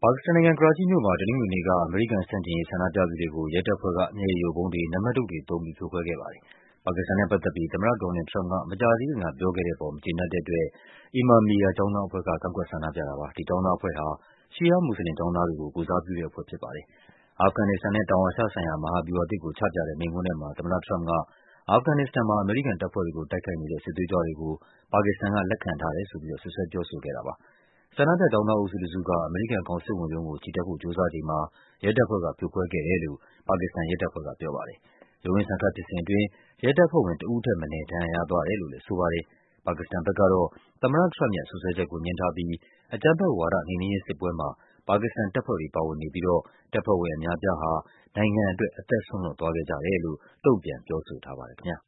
ပါကစ္စတန်နိုင်ငံ၊ ကရာချိမြို့မှာ တနင်္ဂနွေနေ့က အမေရိကန်ဆန့်ကျင်ရေး ဆန္ဒပြသူတွေကို ရဲတပ်ဖွဲ့က မျက်ရည်ယိုဗုံးတွေ၊ နံပါတ်တုတ်တွေသုံးပြီး ဖြိုခွဲခဲ့ပါတယ်။ ပါကစ္စတန်နဲ့ပတ်သက်ပြီး သမ္မတ ဒေါ်နယ်လ်ဒ် ထရမ့်ပ်က မကြာသေးခင်ကပြောခဲ့တဲ့အပေါ် မကျေနပ်တဲ့အတွက် Imamia ကျောင်းသားအဖွဲ့က ကန့်ကွက်ဆန္ဒပြတာပါ။ ဒီကျောင်းသားအဖွဲ့ဟာ ရှီးယားမွတ်ဆလင် ကျောင်းသားတွေကို ကိုယ်စားပြုတဲ့အဖွဲ့ဖြစ်ပါတယ်။ အာဖဂန်နစ္စတန်နဲ့ တောင်အာရှဆိုင်ရာ မဟာဗျူဟာသစ်ကို ချပြတဲ့မိန့်ခွန်းထဲမှာ သမ္မတထရမ့်ပ်က အာဖဂန်နစ္စတန်မှာ အမေရိကန်တပ်ဖွဲ့တွေကို တိုက်ခိုက်နေတဲ့ စစ်သွေးကြွတွေကို ပါကစ္စတန်က လက်ခံထားတယ်ဆိုပြီး စွပ်စွဲပြောဆိုခဲ့တာပါ။ ဆန္ဒပြကျောင်းသားအုပ်စုတစုက အမေရိကန်ကောင်စစ်ဝန်ရုံးကို ချီတက်ဖို့ ကြိုးစားချိန်မှာ ရဲတပ်ဖွဲ့က ဖြိုခွဲခဲ့တယ်လို့ ပါကစ္စတန်ရဲတပ်ဖွဲ့ကပြောပါတယ်။ ရုန်းရင်းဆန်ခတ်ဖြစ်စဉ်အတွင်း ရဲတပ်ဖွဲ့ဝင် တဦးထက်မနည်း ဒဏ်ရာရသွားတယ်လို့လည်း ဆိုပါတယ်။ ပါကစ္စတန်ဘက်ကတော့ သမ္မတထရမ့်ပ်ရဲ့ စွပ်စွဲချက်ကို ငြင်းထားပြီး အကြမ်းဖက်ဝါဒ နှိမ်နင်းရေးစစ်ပွဲမှာ ပါကစ္စတန်တပ်ဖွဲ့တွေ ပါဝင်နေပြီးတော့ တပ်ဖွဲ့ဝင်အများအပြားဟာ နိုင်ငံအတွက် အသက်စွန့်လွှတ်သွားခဲ့ကြတယ်လို့ တုန့်ပြန်ပြောဆိုထားပါတယ်ခင်ဗျာ